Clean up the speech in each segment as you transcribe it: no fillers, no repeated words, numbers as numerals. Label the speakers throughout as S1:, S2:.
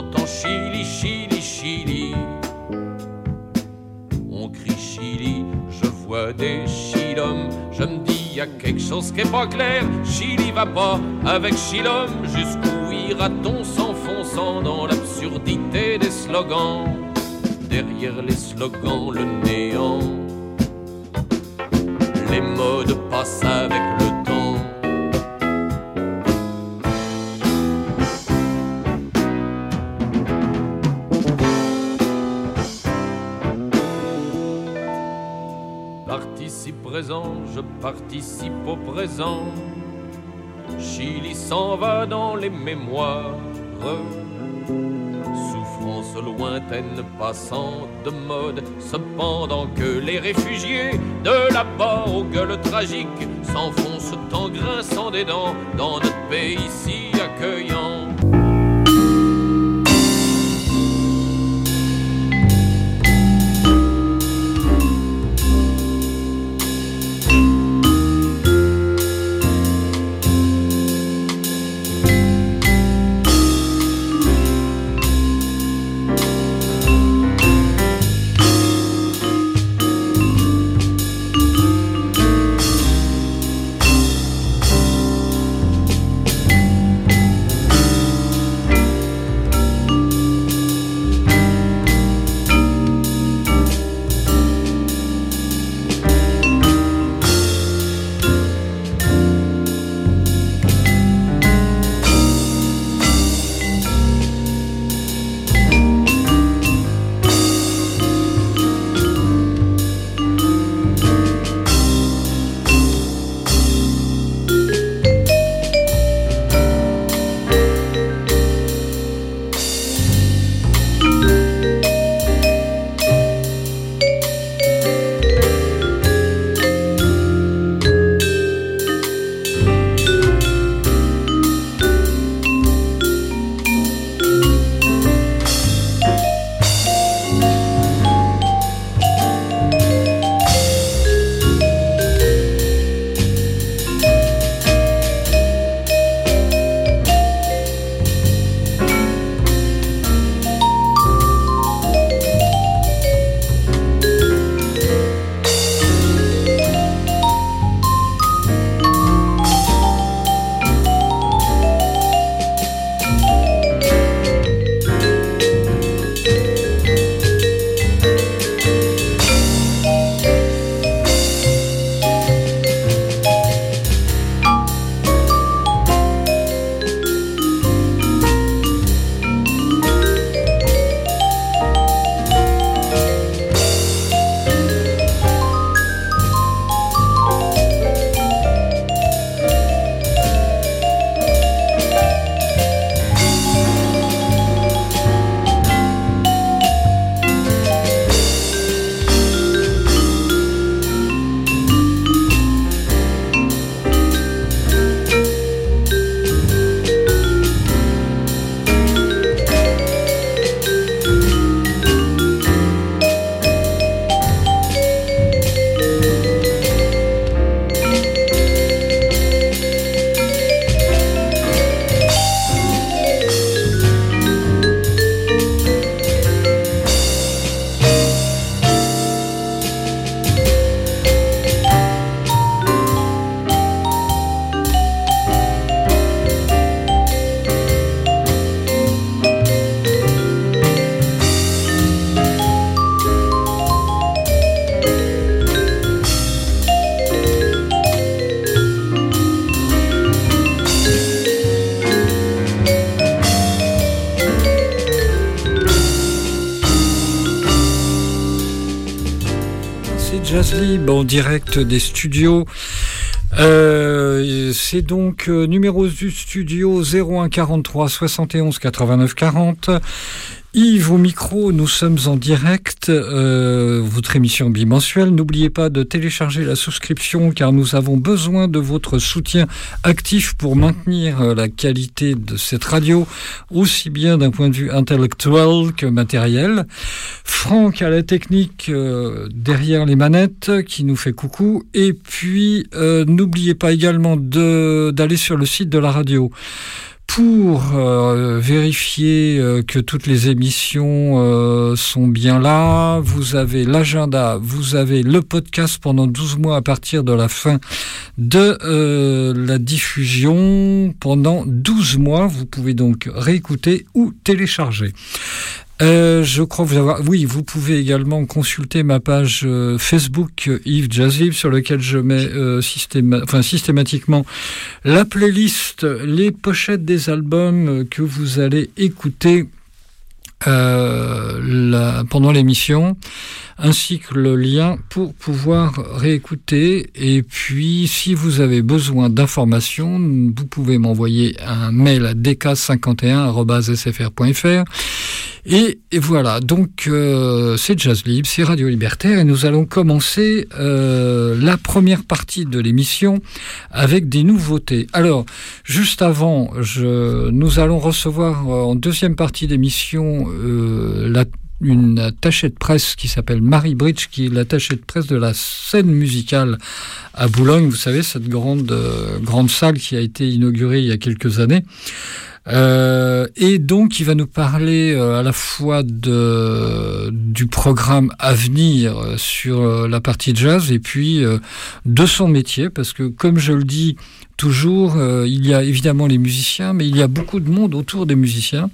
S1: j'entends Chili, Chili, Chili. On crie Chili, je vois des chilommes. Je me dis, y a quelque chose qui est pas clair. Chili va pas avec chilom. Jusqu'où ira-t-on s'enfonçant dans l'absurdité des slogans? Derrière les slogans, le néant. Les modes passent avec le temps. Participe présent, je participe au présent. Chili s'en va dans les mémoires. Souffrance lointaine passant de mode. Cependant que les réfugiés de là-bas aux gueules tragiques s'enfoncent en grinçant des dents dans notre pays si accueillant.
S2: Jazz Lib en direct des studios. C'est donc numéro du studio 01 43 71 89 40. Yves au micro, nous sommes en direct, votre émission bimensuelle. N'oubliez pas de télécharger la souscription car nous avons besoin de votre soutien actif pour maintenir la qualité de cette radio, aussi bien d'un point de vue intellectuel que matériel. Franck à la technique derrière les manettes qui nous fait coucou. Et puis, n'oubliez pas également d'aller sur le site de la radio pour vérifier que toutes les émissions sont bien là, vous avez l'agenda, vous avez le podcast pendant 12 mois à partir de la fin de la diffusion. Pendant 12 mois, vous pouvez donc réécouter ou télécharger. Je crois vous pouvez également consulter ma page Facebook Yves Jazz Libre, sur lequel je mets systématiquement la playlist, les pochettes des albums que vous allez écouter pendant l'émission, ainsi que le lien pour pouvoir réécouter. Et puis, si vous avez besoin d'informations, vous pouvez m'envoyer un mail à dk51@sfr.fr. Et voilà, donc c'est Jazz Libre, c'est Radio Libertaire, et nous allons commencer la première partie de l'émission avec des nouveautés. Alors, juste avant, nous allons recevoir en deuxième partie d'émission une attachée de presse qui s'appelle Marie Bridge, qui est l'attachée de presse de la scène musicale à Boulogne. Vous savez, cette grande salle qui a été inaugurée il y a quelques années. Et donc il va nous parler à la fois du programme à venir sur la partie jazz, et puis de son métier, parce que comme je le dis toujours, il y a évidemment les musiciens, mais il y a beaucoup de monde autour des musiciens,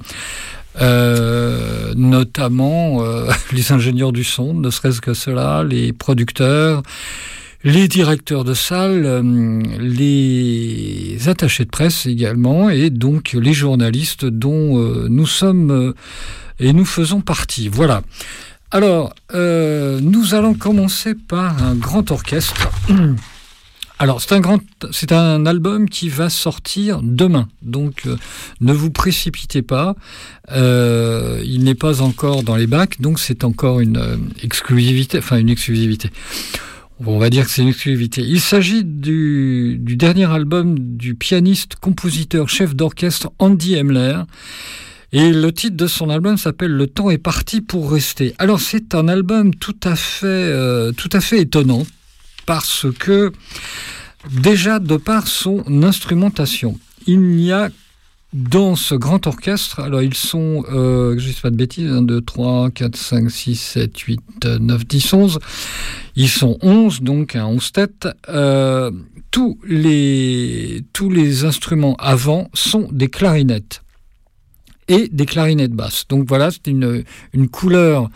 S2: notamment les ingénieurs du son, ne serait-ce que cela, les producteurs, les directeurs de salle, les attachés de presse également, et donc les journalistes dont nous sommes et nous faisons partie. Voilà. Alors, nous allons commencer par un grand orchestre. Alors, c'est un album qui va sortir demain, donc ne vous précipitez pas. Il n'est pas encore dans les bacs, donc c'est encore une exclusivité. On va dire que c'est une exclusivité. Il s'agit du dernier album du pianiste, compositeur, chef d'orchestre Andy Hemler. Et le titre de son album s'appelle « Le temps est parti pour rester ». Alors c'est un album tout à fait étonnant, parce que déjà de par son instrumentation, il n'y a dans ce grand orchestre, alors ils sont, je ne dis pas de bêtises, 1, 2, 3, 4, 5, 6, 7, 8, 9, 10, 11. Ils sont 11, donc 11 têtes. Tous les instruments avant sont des clarinettes et des clarinettes basses. Donc voilà, c'est une couleur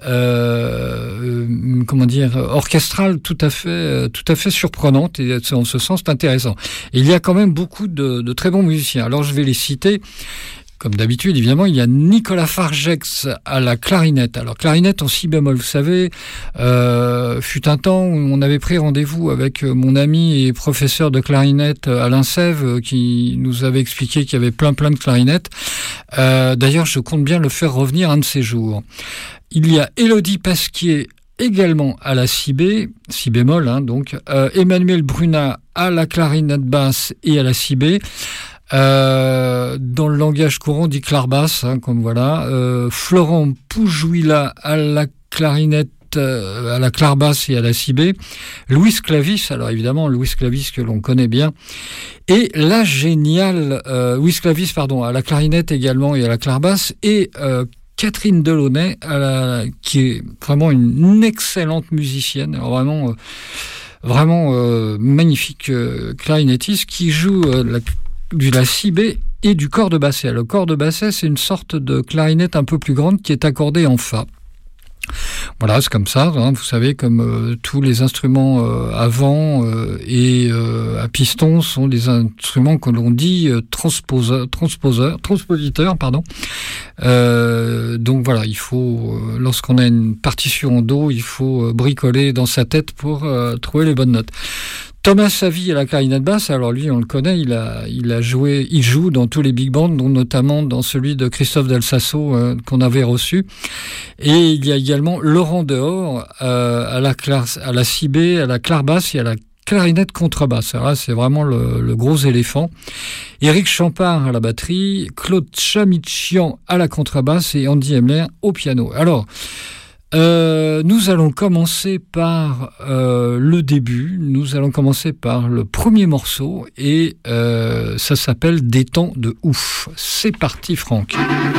S2: orchestrale tout à fait surprenante, et en ce sens c'est intéressant. Et il y a quand même beaucoup de très bons musiciens. Alors je vais les citer. Comme d'habitude, évidemment, il y a Nicolas Fargex à la clarinette. Alors, clarinette en si bémol, vous savez, fut un temps où on avait pris rendez-vous avec mon ami et professeur de clarinette Alain Sève, qui nous avait expliqué qu'il y avait plein de clarinettes. D'ailleurs, je compte bien le faire revenir un de ces jours. Il y a Élodie Pasquier également à la si bémol, donc Emmanuel Brunat à la clarinette basse et à la si bé. Dans le langage courant dit clairbasse, comme voilà. Florent Poujouila à la clarinette, à la clairbasse et à la si bé. Louis Clavis, alors évidemment Louis Clavis que l'on connaît bien, et la géniale Louis Clavis à la clarinette également et à la clairbasse, et Catherine Delaunay qui est vraiment une excellente musicienne, alors vraiment magnifique clarinettiste, qui joue de la si bé et du cor de basset. Le cor de basset, c'est une sorte de clarinette un peu plus grande qui est accordée en fa. Voilà, c'est comme ça, vous savez, comme tous les instruments avant et à piston sont des instruments que l'on dit transpositeurs. Donc voilà, il faut, lorsqu'on a une partition en do, il faut bricoler dans sa tête pour trouver les bonnes notes. Thomas Savy à la clarinette basse, alors lui on le connaît, il joue dans tous les big bands, dont notamment dans celui de Christophe Del Sasso qu'on avait reçu. Et il y a également Laurent Dehors à la si bé, à la clairbasse et à la clarinette contrebasse. Alors là, c'est vraiment le gros éléphant. Éric Champard à la batterie, Claude Chamichian à la contrebasse et Andy Hemler au piano. Alors, Nous allons commencer par le début, nous allons commencer par le premier morceau et ça s'appelle Des temps de ouf. C'est parti Franck.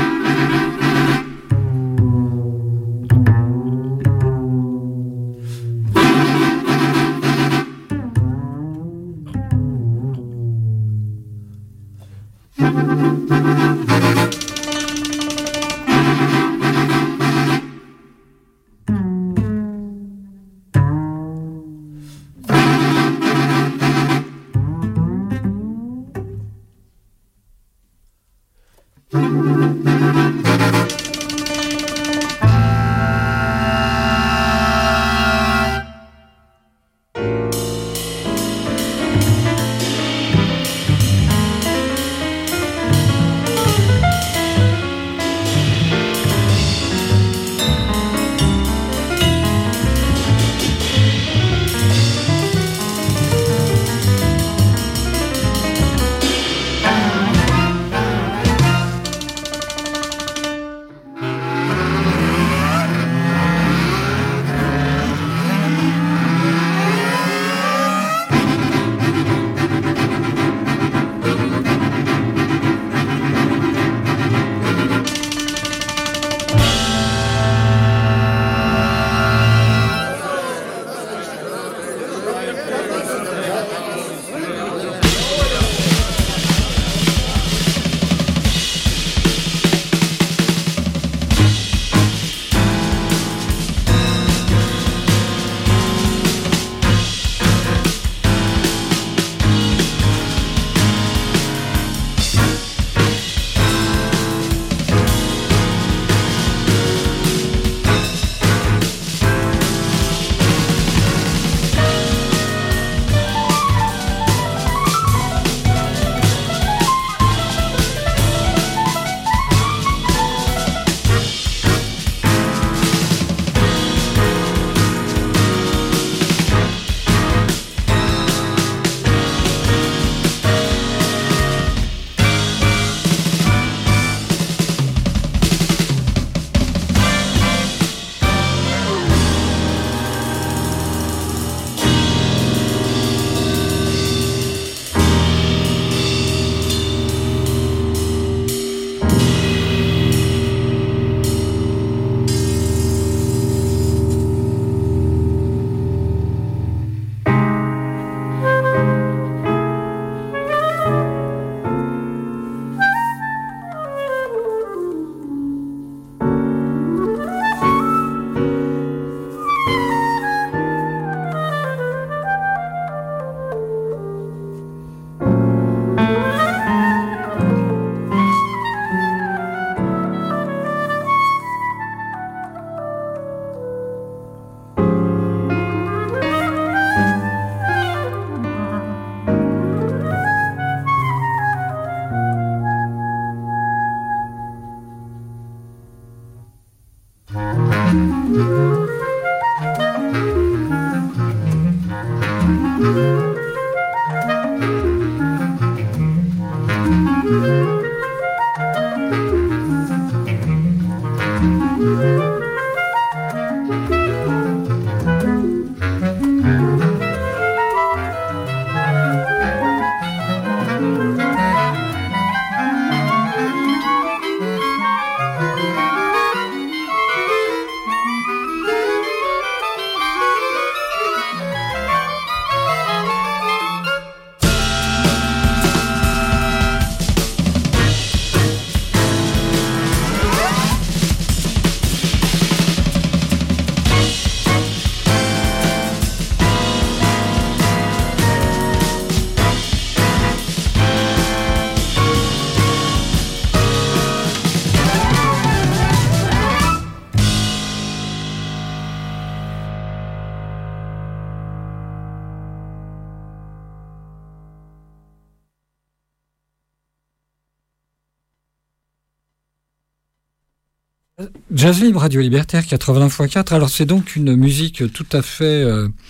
S2: Jazz Libre, Radio Libertaire 80.4. Alors c'est donc une musique tout à fait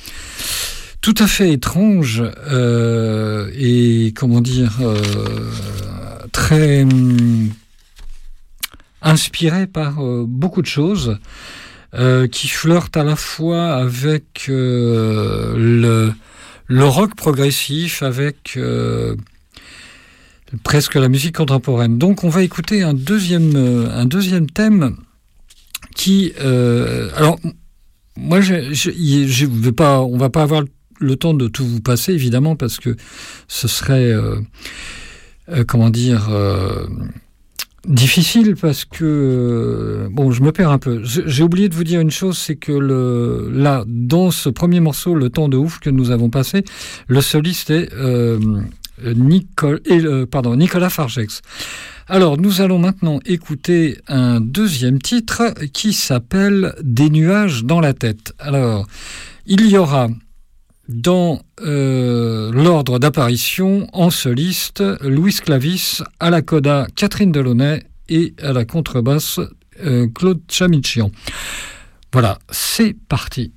S2: étrange et comment dire très inspirée par beaucoup de choses. qui flirte à la fois avec le rock progressif, avec presque la musique contemporaine. Donc on va écouter un deuxième thème qui... alors, moi, je vais pas, on va pas avoir le temps de tout vous passer, évidemment, parce que ce serait... difficile parce que je me perds un peu. J'ai oublié de vous dire une chose, c'est que là, dans ce premier morceau, Le temps de ouf que nous avons passé, le soliste est Nicolas Fargex. Alors, nous allons maintenant écouter un deuxième titre qui s'appelle Des nuages dans la tête. Alors, il y aura dans l'ordre d'apparition en soliste, Louis Clavis, à la coda Catherine Delaunay et à la contrebasse Claude Chamichian. Voilà, c'est parti.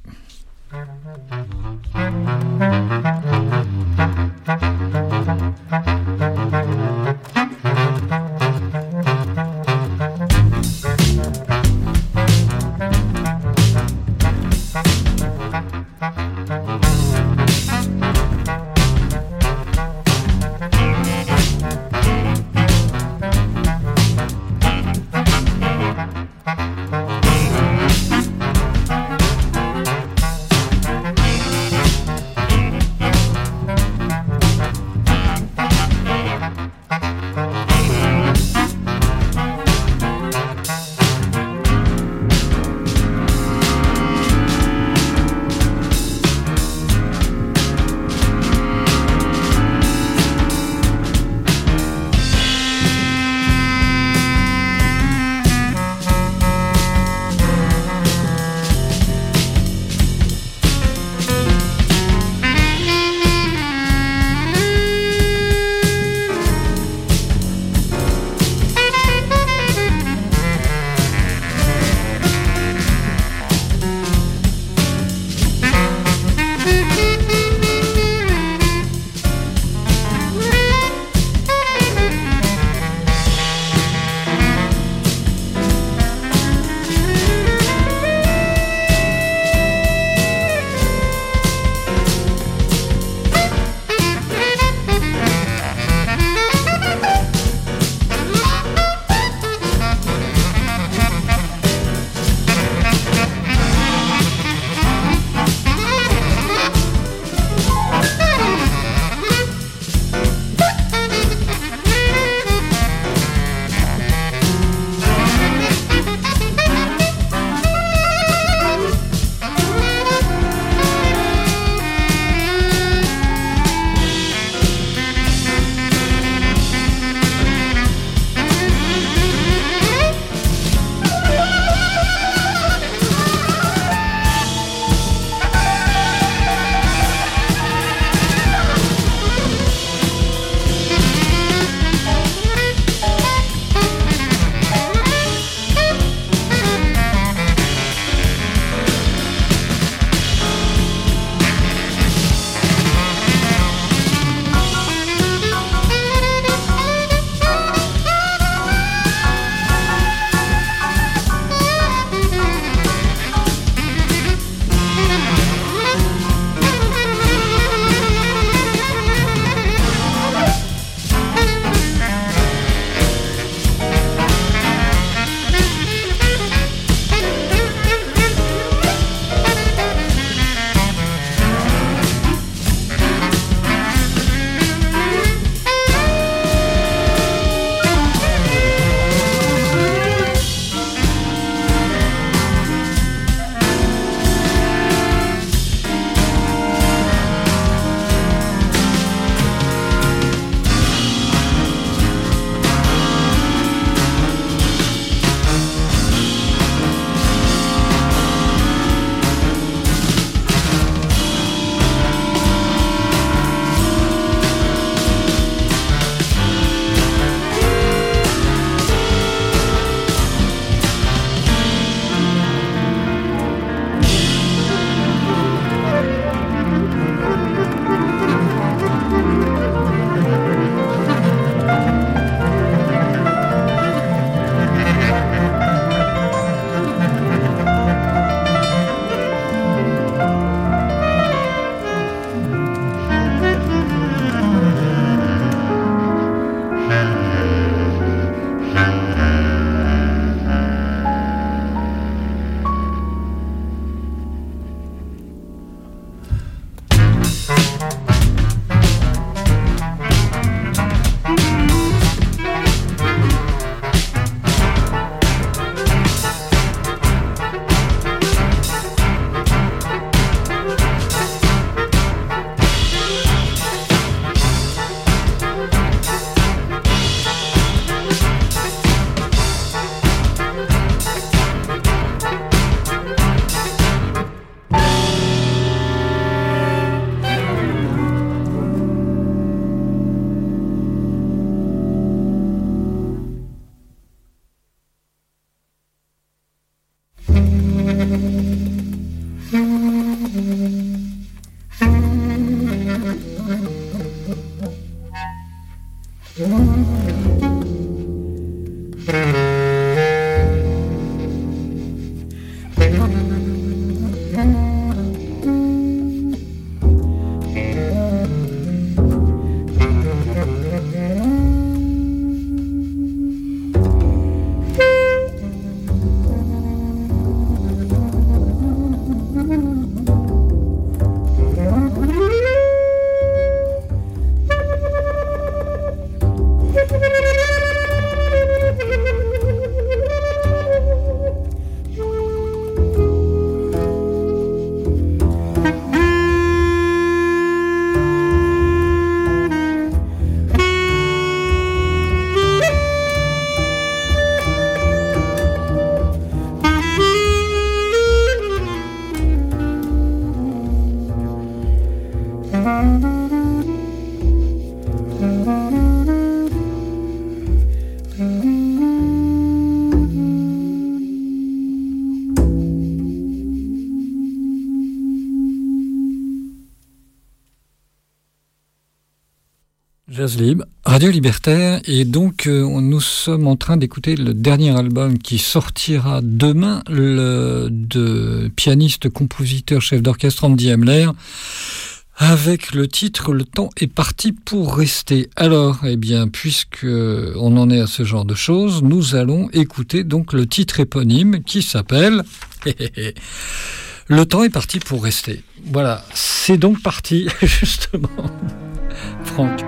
S2: Jazz Libre, Radio Libertaire, et donc nous sommes en train d'écouter le dernier album qui sortira demain, de pianiste, compositeur, chef d'orchestre Andy Hamler, avec le titre « Le temps est parti pour rester ». Alors, eh bien, puisque on en est à ce genre de choses, nous allons écouter donc le titre éponyme qui s'appelle « Le temps est parti pour rester ». Voilà, c'est donc parti, justement. Franck.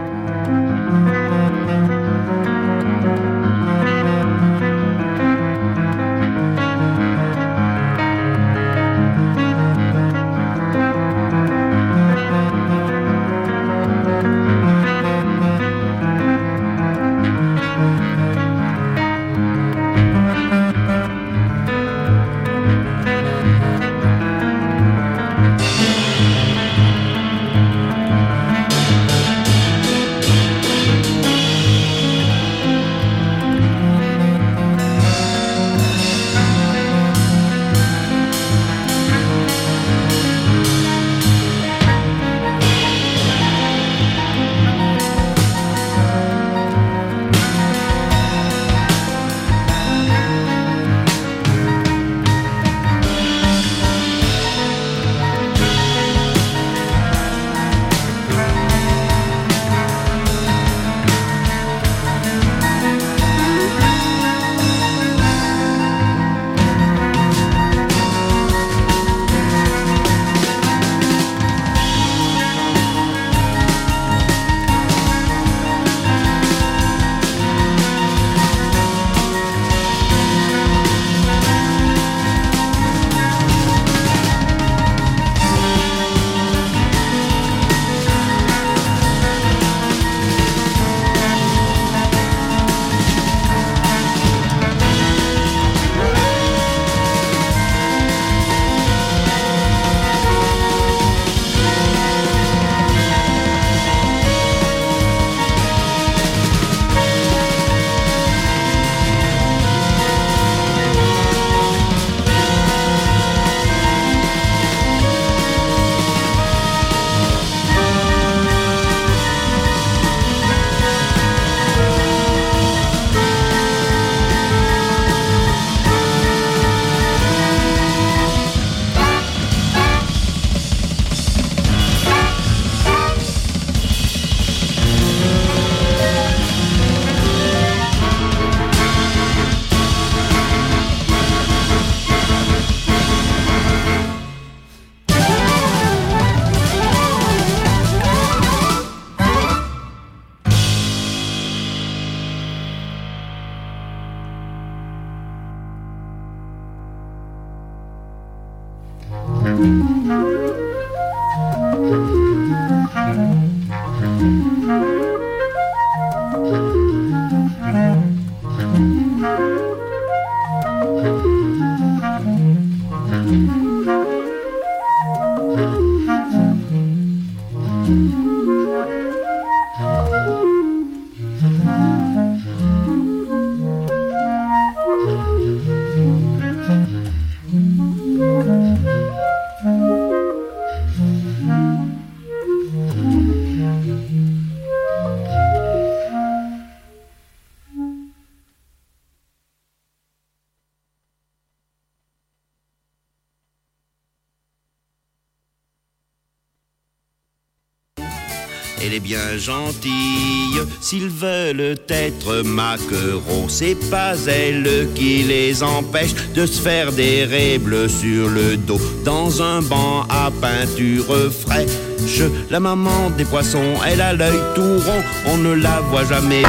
S3: Elle est bien gentille, s'ils veulent être maquereaux, c'est pas elle qui les empêche de se faire des raies bleues sur le dos. Dans un banc à peinture fraîche, la maman des poissons, elle a l'œil tout rond, on ne la voit jamais.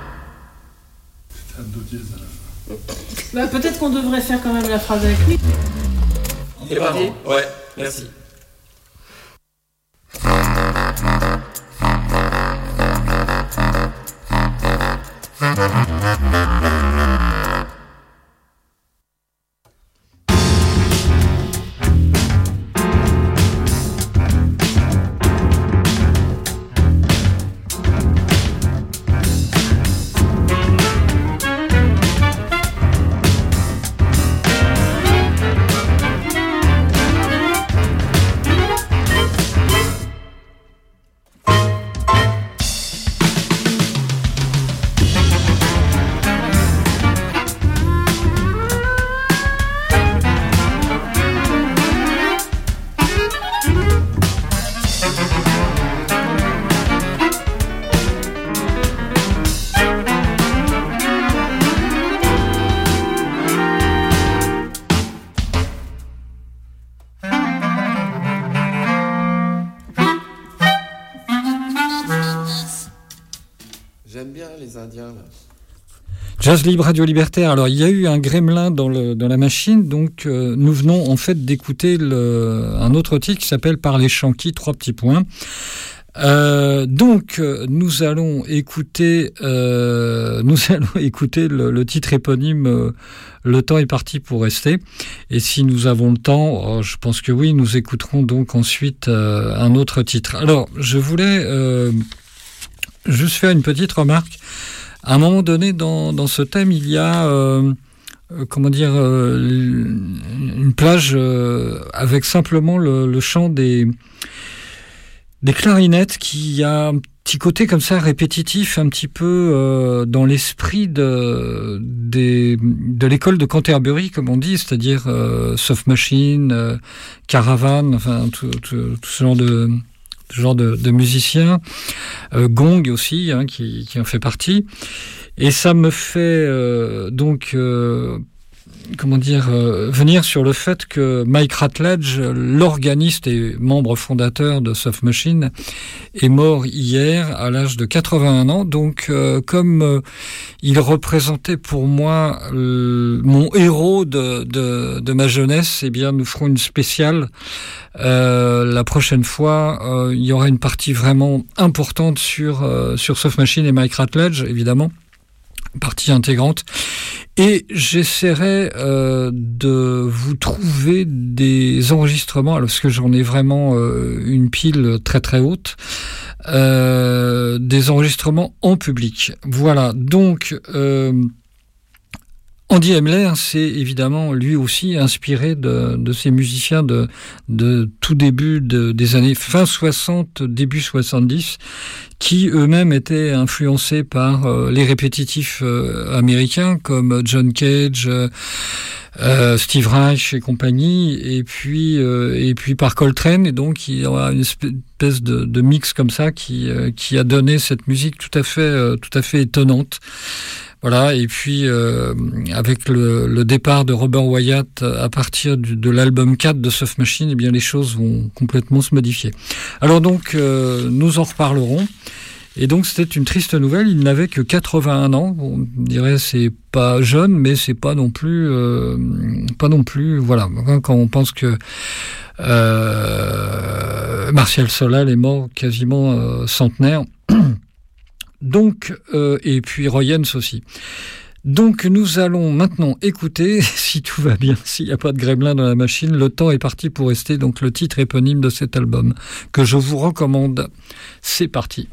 S4: Bah, peut-être qu'on devrait faire quand même la phrase avec lui.
S1: C'est parti. Ouais, merci. indien là.
S2: Jazz Libre Radio Libertaire. Alors, il y a eu un gremlin dans la machine, donc nous venons en fait d'écouter un autre titre qui s'appelle Par les Chanquis, 3 petits points. Donc, nous allons écouter le titre éponyme Le temps est parti pour rester. Et si nous avons le temps, je pense que oui, nous écouterons donc ensuite un autre titre. Alors, je voulais juste faire une petite remarque. À un moment donné, dans ce thème, il y a une plage avec simplement le chant des clarinettes, qui a un petit côté comme ça répétitif, un petit peu dans l'esprit de l'école de Canterbury, comme on dit, c'est-à-dire Soft Machine, Caravan, enfin tout ce genre de musiciens, Gong aussi, hein, qui en fait partie. Et ça me fait venir sur le fait que Mike Ratledge, l'organiste et membre fondateur de Soft Machine, est mort hier à l'âge de 81 ans. Donc, comme il représentait pour moi mon héros de ma jeunesse, eh bien, nous ferons une spéciale. La prochaine fois, il y aura une partie vraiment importante sur Soft Machine et Mike Ratledge, évidemment. Partie intégrante, et j'essaierai de vous trouver des enregistrements, alors parce que j'en ai vraiment une pile très très haute, des enregistrements en public. Voilà, donc Andy Hemler s'est évidemment lui aussi inspiré de ces musiciens de tout début des années fin 60, début 70, qui eux-mêmes étaient influencés par les répétitifs américains comme John Cage, Steve Reich et compagnie, et puis par Coltrane, et donc il y aura une espèce de mix comme ça qui a donné cette musique tout à fait étonnante. Voilà, et puis avec le départ de Robert Wyatt à partir de l'album 4 de Soft Machine, eh bien les choses vont complètement se modifier. Alors donc nous en reparlerons. Et donc c'était une triste nouvelle, il n'avait que 81 ans. On dirait c'est pas jeune, mais c'est pas non plus voilà, quand on pense que Martial Solal est mort quasiment centenaire. Donc, et puis Roy Haynes aussi. Donc, nous allons maintenant écouter, si tout va bien, s'il n'y a pas de gremlin dans la machine, Le temps est parti pour rester, donc le titre éponyme de cet album, que je vous recommande. C'est parti.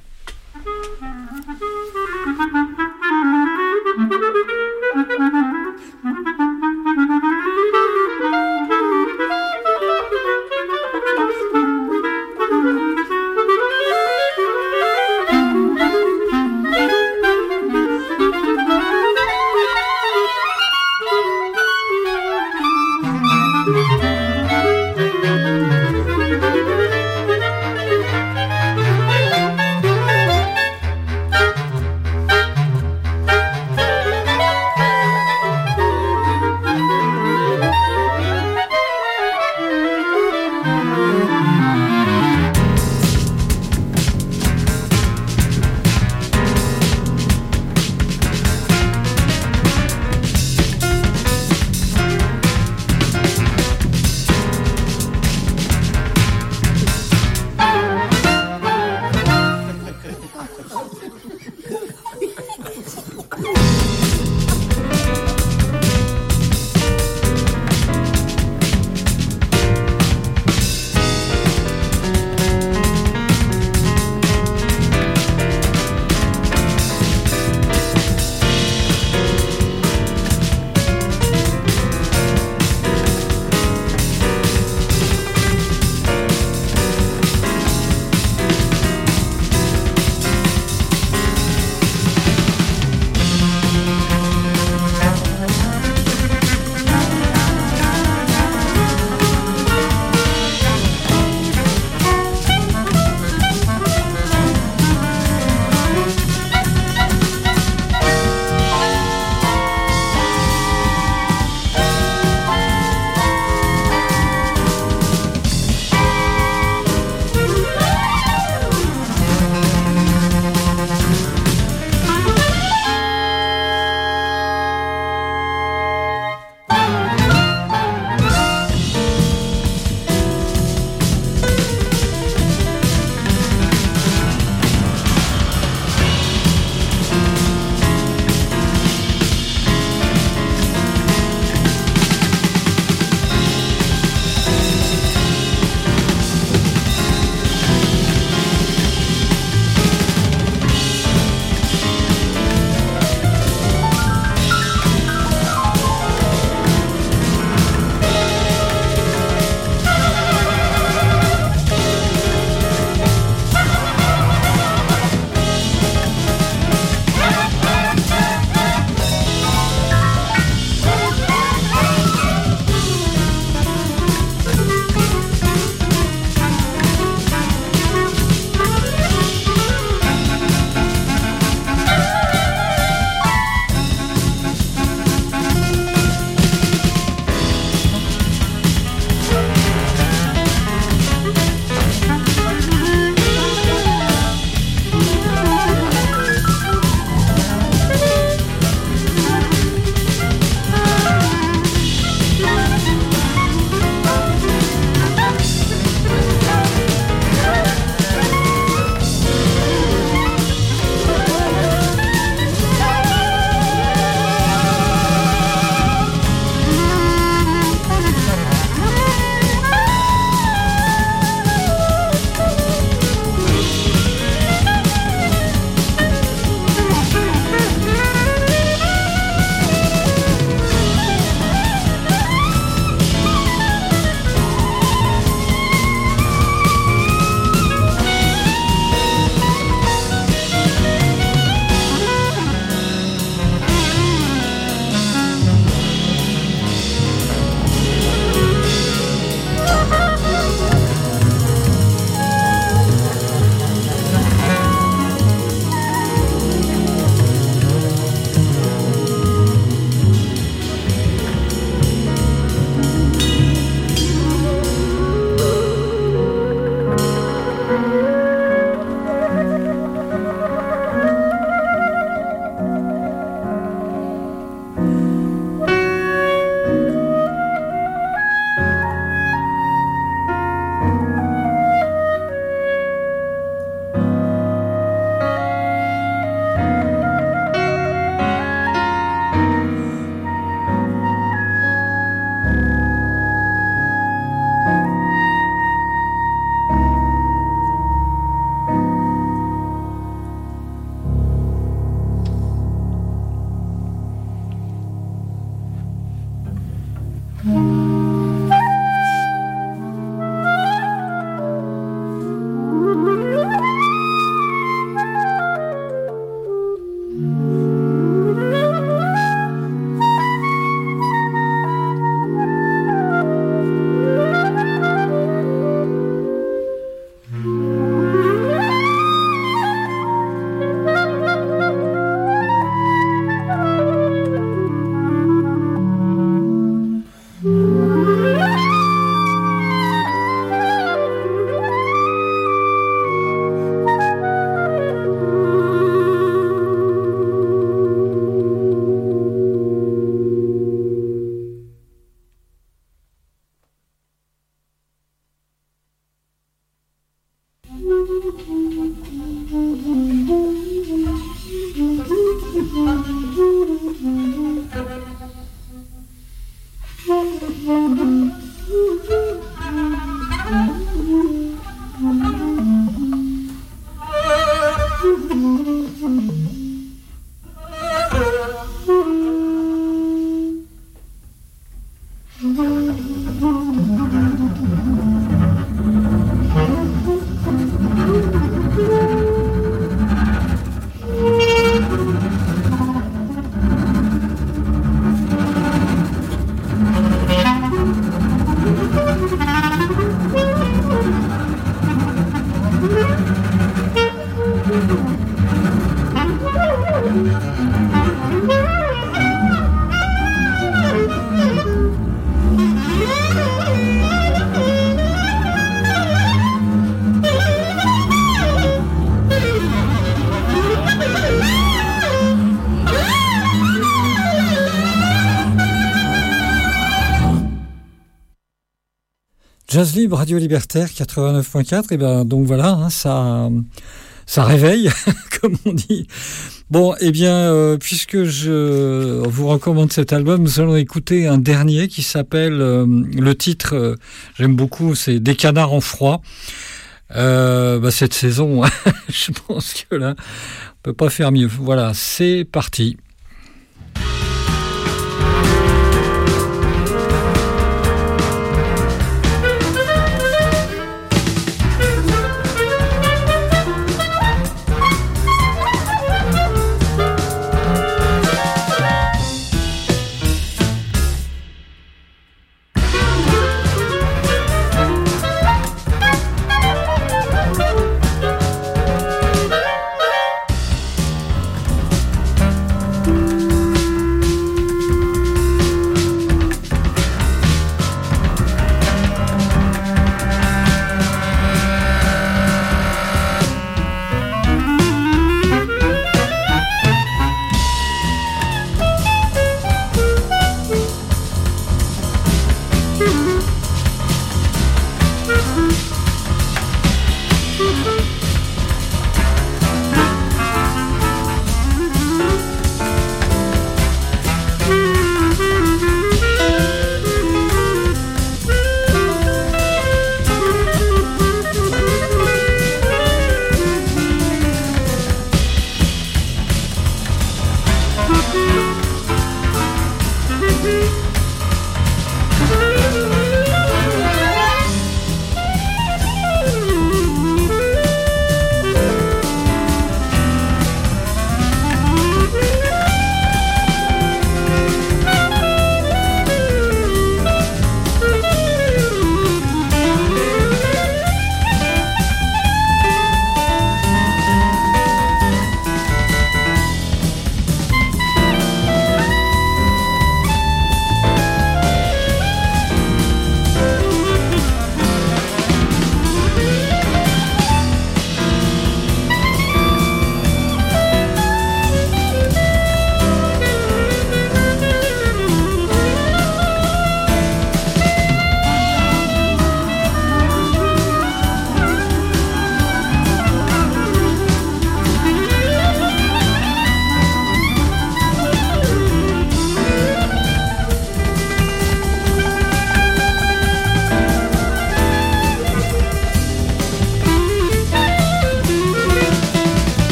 S2: Jazz Libre, Radio Libertaire, 89.4, et ben donc voilà, hein, ça réveille, comme on dit. Bon, eh bien, puisque je vous recommande cet album, nous allons écouter un dernier qui s'appelle, le titre, j'aime beaucoup, c'est Des canards en froid. Cette saison, je pense que là, on peut pas faire mieux. Voilà, c'est parti.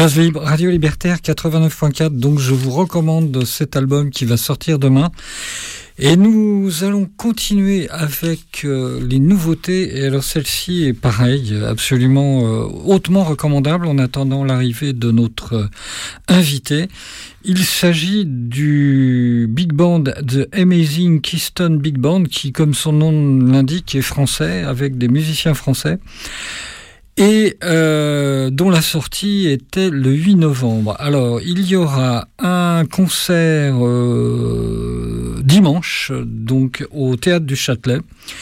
S2: Jazz Libre, Radio Libertaire 89.4, donc je vous recommande cet album qui va sortir demain. Et nous allons continuer avec les nouveautés. Et alors celle-ci est pareille, absolument hautement recommandable en attendant l'arrivée de notre invité. Il s'agit du big band The Amazing Keystone Big Band qui, comme son nom l'indique, est français, avec des musiciens français. Et dont la sortie était le 8 novembre. Alors, il y aura un concert dimanche, donc au Théâtre du Châtelet.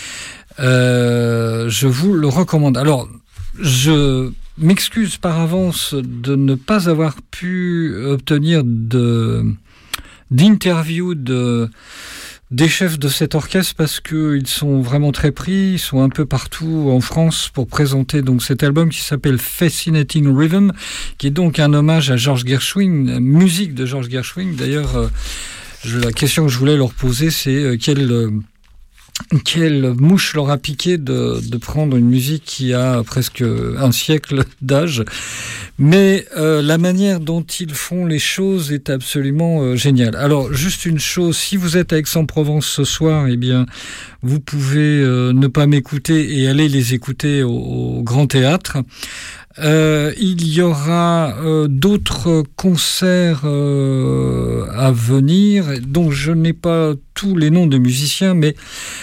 S2: Je vous le recommande. Alors, je m'excuse par avance de ne pas avoir pu obtenir d'interview des chefs de cet orchestre parce qu'ils sont vraiment très pris, ils sont un peu partout en France pour présenter donc cet album qui s'appelle Fascinating Rhythm, qui est donc un hommage à George Gershwin, musique de George Gershwin. D'ailleurs, la question que je voulais leur poser, c'est quelle mouche leur a piqué de prendre une musique qui a presque un siècle d'âge. Mais la manière dont ils font les choses est absolument géniale. Alors, juste une chose, si vous êtes à Aix-en-Provence ce soir, eh bien, vous pouvez ne pas m'écouter et aller les écouter au Grand Théâtre. Il y aura d'autres concerts à venir, donc je n'ai pas tous les noms de musiciens, mais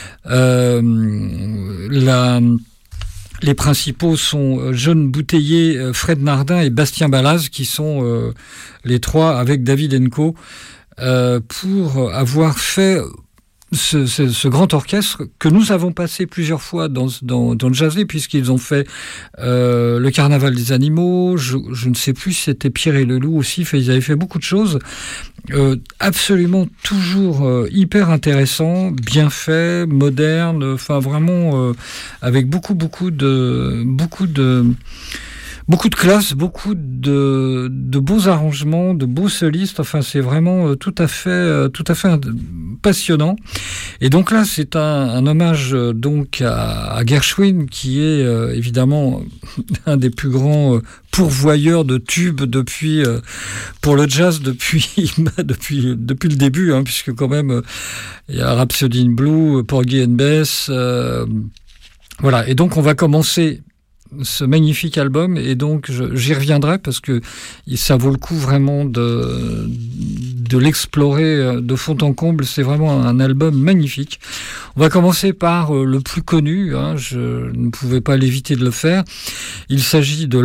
S2: les principaux sont John Bouteiller, Fred Nardin et Bastien Balaz, qui sont les trois avec David Enco, pour avoir fait ce grand orchestre que nous avons passé plusieurs fois dans Jazz Libre, puisqu'ils ont fait le Carnaval des animaux, je ne sais plus si c'était Pierre et le Loup aussi, ils avaient fait beaucoup de choses, absolument toujours hyper intéressant, bien fait, moderne, enfin vraiment avec beaucoup de classe, beaucoup de beaux arrangements, de beaux solistes. Enfin, c'est vraiment tout à fait passionnant. Et donc là, c'est un hommage donc à Gershwin, qui est évidemment un des plus grands pourvoyeurs de tubes pour le jazz depuis le début, hein, puisque quand même il y a Rhapsody in Blue, Porgy and Bess, voilà. Et donc on va commencer ce magnifique album, et donc j'y reviendrai parce que ça vaut le coup vraiment de l'explorer de fond en comble. C'est vraiment un album magnifique. On va commencer par le plus connu, hein, je ne pouvais pas l'éviter de le faire. Il s'agit de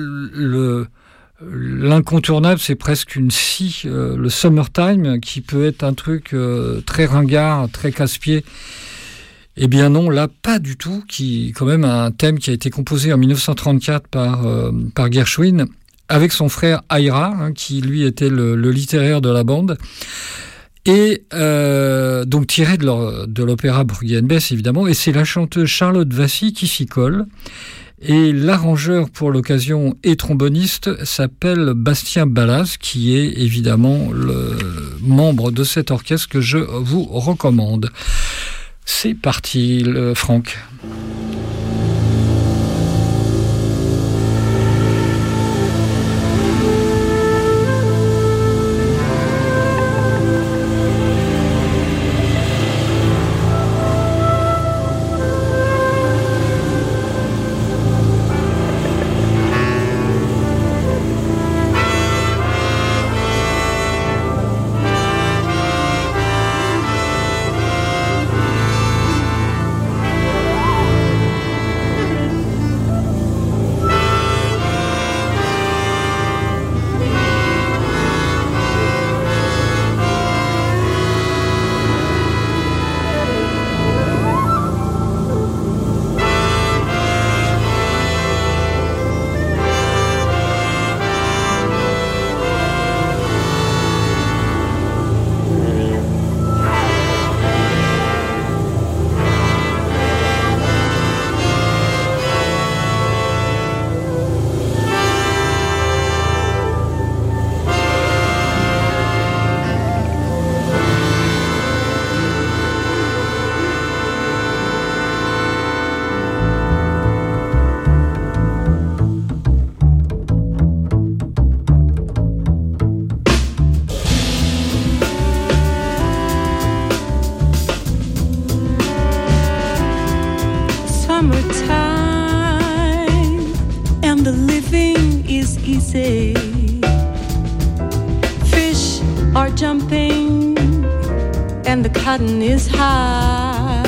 S2: l'incontournable, c'est presque une scie, le Summertime, qui peut être un truc très ringard, très casse-pied. Eh bien non, là, pas du tout, qui quand même un thème qui a été composé en 1934 par Gershwin, avec son frère Ira, hein, qui lui était le littéraire de la bande, et donc tiré de l'opéra Porgy and Bess, évidemment, et c'est la chanteuse Charlotte Vassy qui s'y colle, et l'arrangeur pour l'occasion et tromboniste s'appelle Bastien Balaz, qui est évidemment le membre de cet orchestre que je vous recommande. C'est parti, Franck.
S5: easy. Fish are jumping and the cotton is high.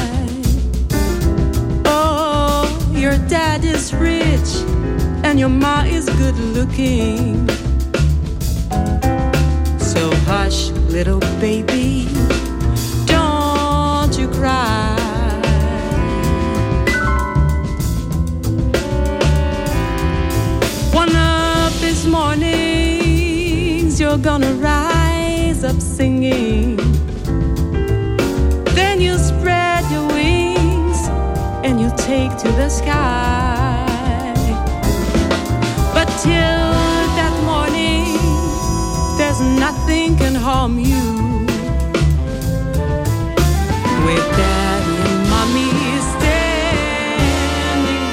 S5: Oh, your dad is rich and your ma is good looking. So hush, little baby, don't you cry. One of these mornings you're gonna rise up singing. Then you spread your wings and you take to the sky. But till that morning, there's nothing can harm you. With daddy and mommy standing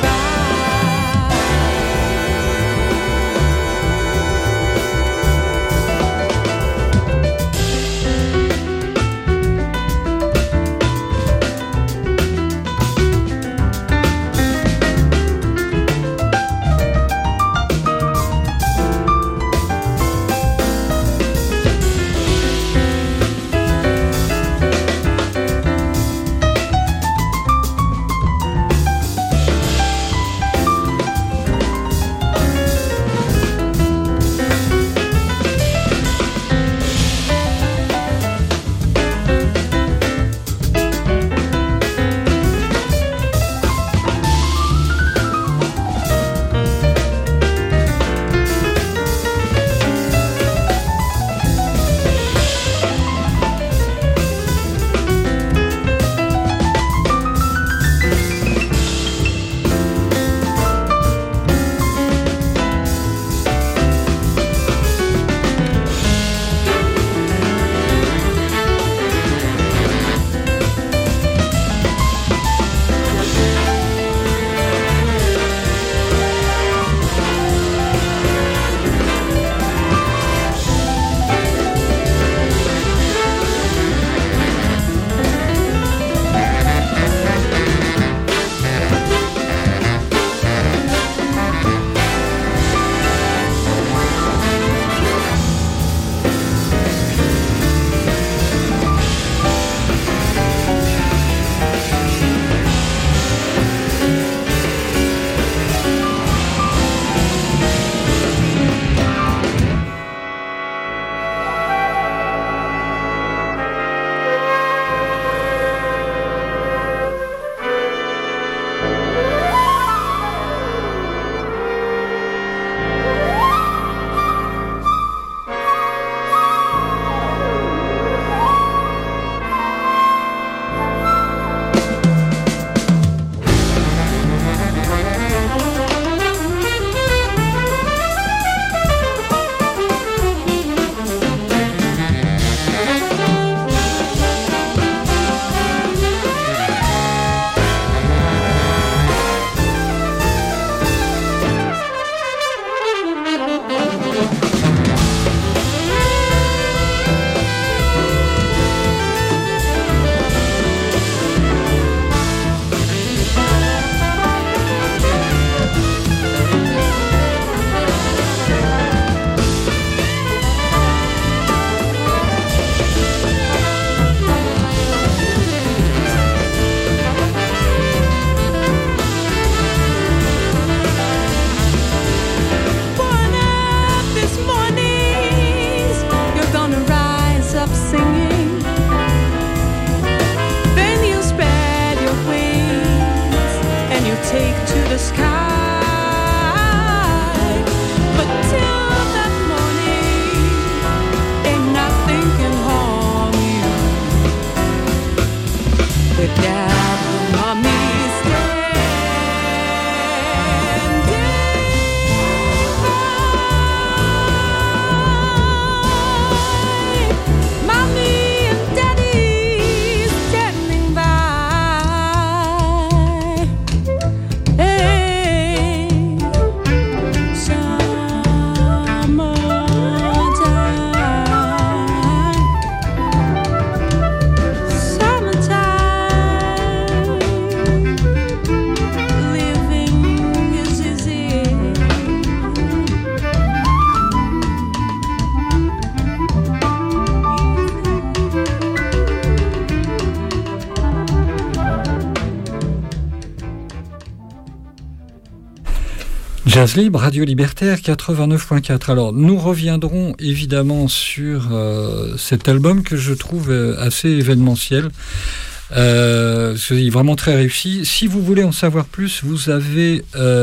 S2: Jazz Libre, Radio Libertaire 89.4. Alors, nous reviendrons évidemment sur cet album que je trouve assez événementiel. C'est vraiment très réussi. Si vous voulez en savoir plus, vous avez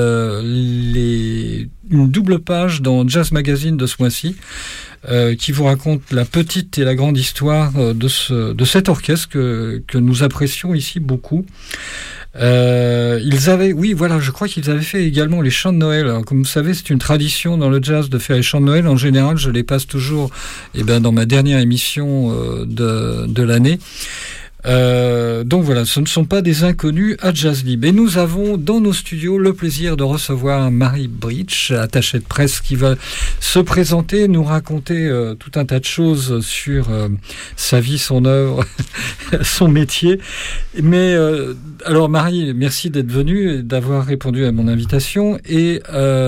S2: une double page dans Jazz Magazine de ce mois-ci qui vous raconte la petite et la grande histoire de cet orchestre que nous apprécions ici beaucoup. Je crois qu'ils avaient fait également les chants de Noël. Alors, comme vous savez, c'est une tradition dans le jazz de faire les chants de Noël. En général, je les passe toujours dans ma dernière émission de l'année. Donc voilà, ce ne sont pas des inconnus à Jazz Libre. Et nous avons dans nos studios le plaisir de recevoir Marie Bridge, attachée de presse, qui va se présenter, nous raconter tout un tas de choses sur sa vie, son œuvre, son métier. Mais alors Marie, merci d'être venue et d'avoir répondu à mon invitation. Et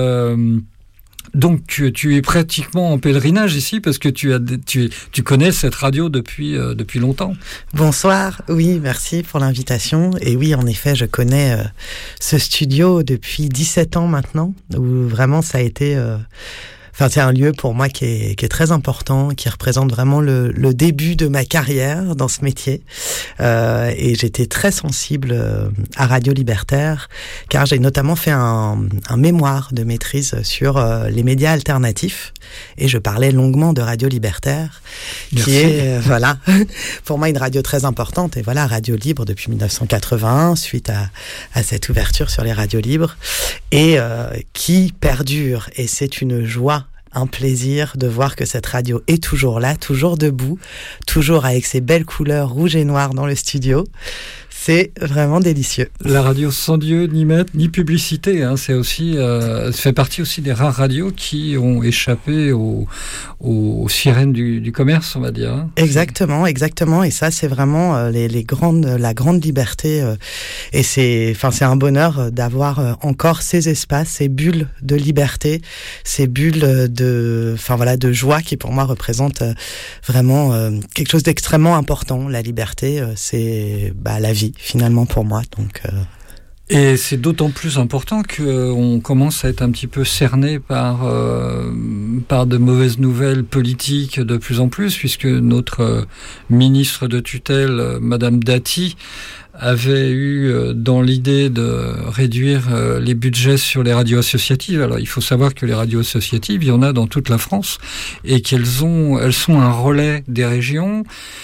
S2: donc tu es pratiquement en pèlerinage ici parce que tu connais cette radio depuis longtemps.
S6: Bonsoir, oui, merci pour l'invitation. Et oui, en effet, je connais ce studio depuis 17 ans maintenant, où vraiment ça a été... c'est un lieu pour moi qui est très important, qui représente vraiment le début de ma carrière dans ce métier. Et j'étais très sensible à Radio Libertaire, car j'ai notamment fait un mémoire de maîtrise sur les médias alternatifs. Et je parlais longuement de Radio Libertaire, qui est, pour moi une radio très importante. Et voilà, Radio Libre depuis 1981, suite à cette ouverture sur les radios libres, et qui perdure. Et c'est une joie, un plaisir de voir que cette radio est toujours là, toujours debout, toujours avec ses belles couleurs rouge et noir dans le studio. C'est vraiment délicieux.
S2: La radio sans Dieu, ni maître, ni publicité. C'est aussi, ça fait partie aussi des rares radios qui ont échappé aux sirènes du commerce, on va dire.
S6: Exactement. Et ça, c'est vraiment la grande liberté. Et c'est un bonheur d'avoir encore ces espaces, ces bulles de liberté, ces bulles de joie qui pour moi représentent vraiment quelque chose d'extrêmement important. La liberté, c'est la vie finalement pour moi. Donc
S2: et c'est d'autant plus important qu'on commence à être un petit peu cerné par de mauvaises nouvelles politiques de plus en plus, puisque notre ministre de tutelle, Madame Dati, avait eu dans l'idée de réduire les budgets sur les radios associatives. Alors il faut savoir que les radios associatives, il y en a dans toute la France, et elles sont un relais des régions,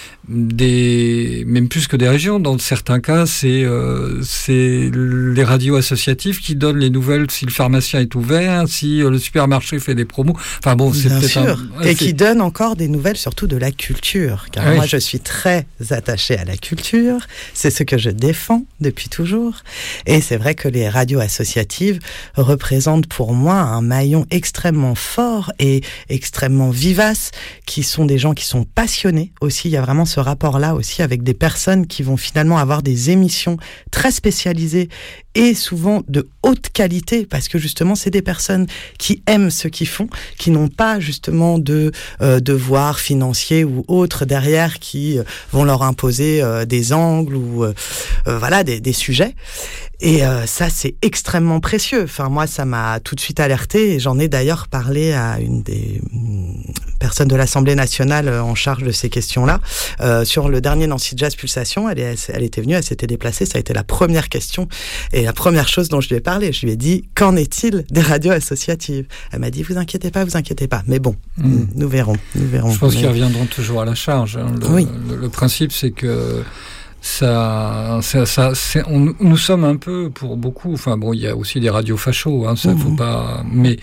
S2: même plus que des régions. Dans certains cas, c'est les radios associatives qui donnent les nouvelles si le pharmacien est ouvert, si le supermarché fait des promos. Enfin bon, c'est
S6: bien sûr. Et qui donnent encore des nouvelles, surtout de la culture. Car moi, je suis très attachée à la culture. C'est ce que je défends depuis toujours. Et c'est vrai que les radios associatives représentent pour moi un maillon extrêmement fort et extrêmement vivace, qui sont des gens qui sont passionnés aussi. Il y a vraiment ce rapport-là aussi avec des personnes qui vont finalement avoir des émissions très spécialisées et souvent de haute qualité, parce que justement c'est des personnes qui aiment ce qu'ils font, qui n'ont pas justement de devoirs financiers ou autres derrière qui vont leur imposer des angles ou des sujets. Et ça, c'est extrêmement précieux. Enfin, moi, ça m'a tout de suite alertée, et j'en ai d'ailleurs parlé à une des personnes de l'Assemblée nationale en charge de ces questions-là. Sur le dernier Nancy Jazz Pulsation, elle était venue, elle s'était déplacée, ça a été la première question et la première chose dont je lui ai parlé. Je lui ai dit, qu'en est-il des radios associatives ? Elle m'a dit, vous inquiétez pas. Mais bon, nous verrons.
S2: Je pense qu'ils reviendront toujours à la charge. Le principe, c'est que nous sommes un peu, pour beaucoup, enfin bon, il y a aussi des radios fachos, ça faut pas, mais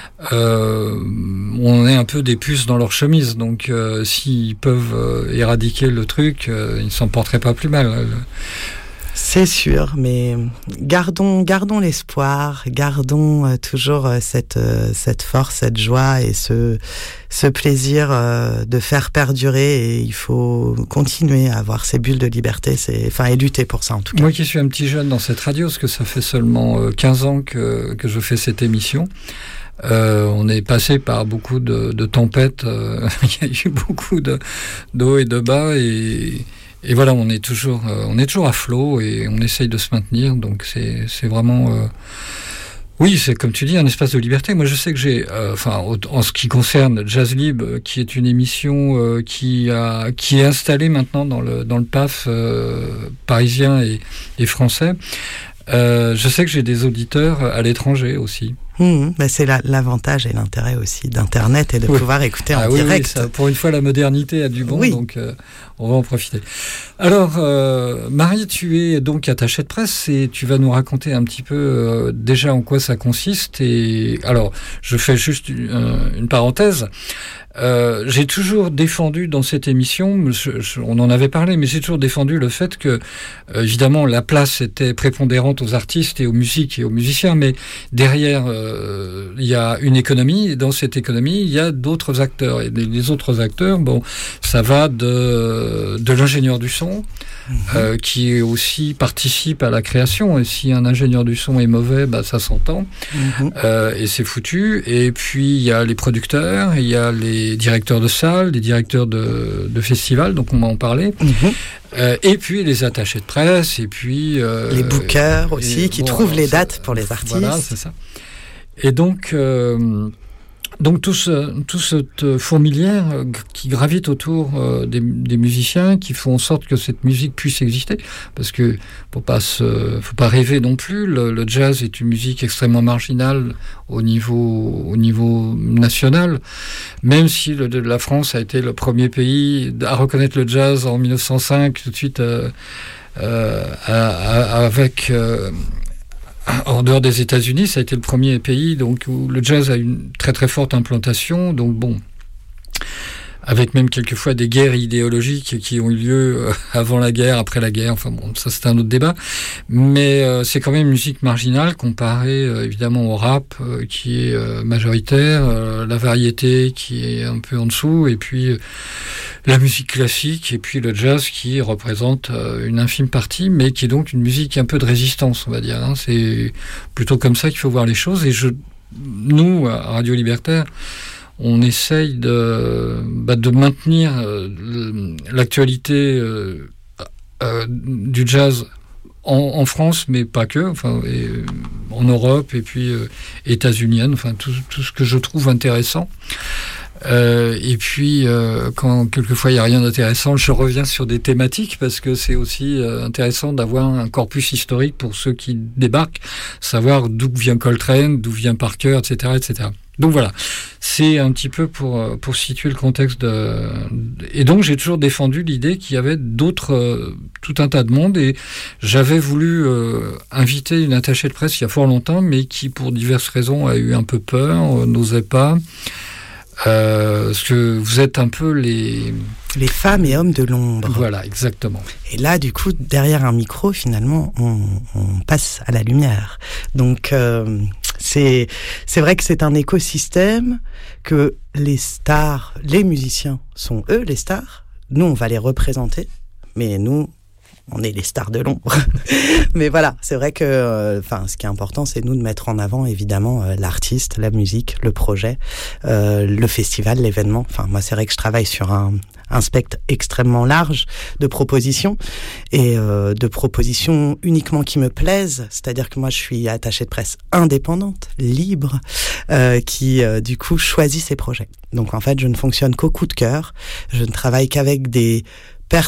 S2: on est un peu des puces dans leur chemise, donc s'ils peuvent éradiquer le truc, ils ne s'en porteraient pas plus mal.
S6: C'est sûr, mais gardons l'espoir, gardons toujours cette force, cette joie et ce plaisir de faire perdurer, et il faut continuer à avoir ces bulles de liberté, et lutter pour ça en tout cas.
S2: Moi qui suis un petit jeune dans cette radio, parce que ça fait seulement 15 ans que je fais cette émission, on est passé par beaucoup de tempêtes, il y a eu beaucoup d'eau et de bas, et voilà, on est toujours à flot et on essaye de se maintenir, donc c'est vraiment Oui, c'est comme tu dis, un espace de liberté. Moi, je sais que j'ai, en ce qui concerne Jazz Libre, qui est une émission qui est installée maintenant dans le PAF parisien et français. Je sais que j'ai des auditeurs à l'étranger aussi.
S6: C'est l'avantage et l'intérêt aussi d'Internet et de pouvoir écouter en direct.
S2: Oui, ça, pour une fois, la modernité a du bon, donc on va en profiter. Alors, Marie, tu es donc attachée de presse et tu vas nous raconter un petit peu déjà en quoi ça consiste. Et alors, je fais juste une parenthèse. J'ai toujours défendu dans cette émission, on en avait parlé, mais j'ai toujours défendu le fait que, évidemment, la place était prépondérante aux artistes et aux musiques et aux musiciens, mais derrière, il y a une économie, et dans cette économie, il y a d'autres acteurs. Et les autres acteurs, ça va de l'ingénieur du son, qui aussi participe à la création, et si un ingénieur du son est mauvais, ça s'entend, et c'est foutu. Et puis, il y a les producteurs, il y a les directeurs de salles, les directeurs de festivals, donc on va en parler. Et puis les attachés de presse, et puis
S6: les bookers aussi, qui trouvent les dates pour les artistes.
S2: Voilà, c'est ça. Et donc toute cette fourmilière qui gravite autour des musiciens, qui font en sorte que cette musique puisse exister, parce que faut pas rêver non plus. Le jazz est une musique extrêmement marginale au niveau national, même si la France a été le premier pays à reconnaître le jazz en 1905, tout de suite avec en dehors des États-Unis, ça a été le premier pays donc où le jazz a une très très forte implantation. Donc avec même quelquefois des guerres idéologiques qui ont eu lieu avant la guerre, après la guerre. Ça c'est un autre débat. Mais c'est quand même une musique marginale comparée évidemment au rap qui est majoritaire, la variété qui est un peu en dessous, et puis la musique classique, et puis le jazz qui représente une infime partie, mais qui est donc une musique un peu de résistance, on va dire. C'est plutôt comme ça qu'il faut voir les choses. Et nous, à Radio Libertaire, on essaye de maintenir l'actualité du jazz en France, mais pas que, en Europe, et puis états-unienne, tout ce que je trouve intéressant. Et puis, quand quelquefois il n'y a rien d'intéressant, je reviens sur des thématiques, parce que c'est aussi intéressant d'avoir un corpus historique pour ceux qui débarquent, savoir d'où vient Coltrane, d'où vient Parker, etc., etc. Donc voilà, c'est un petit peu pour situer le contexte et donc j'ai toujours défendu l'idée qu'il y avait tout un tas de monde, et j'avais voulu inviter une attachée de presse il y a fort longtemps, mais qui pour diverses raisons a eu un peu peur, n'osait pas. Parce que vous êtes un peu les
S6: femmes et hommes de l'ombre.
S2: Voilà, exactement.
S6: Et là, du coup, derrière un micro, finalement, on passe à la lumière. Donc, c'est vrai que c'est un écosystème, que les stars, les musiciens sont eux les stars. Nous, on va les représenter, mais nous, on est les stars de l'ombre. Mais voilà, c'est vrai que ce qui est important, c'est nous de mettre en avant, évidemment, l'artiste, la musique, le projet, le festival, l'événement. Moi, c'est vrai que je travaille sur un spectre extrêmement large de propositions, et de propositions uniquement qui me plaisent. C'est-à-dire que moi, je suis attachée de presse indépendante, libre, qui, du coup, choisit ses projets. Donc, en fait, je ne fonctionne qu'au coup de cœur. Je ne travaille qu'avec des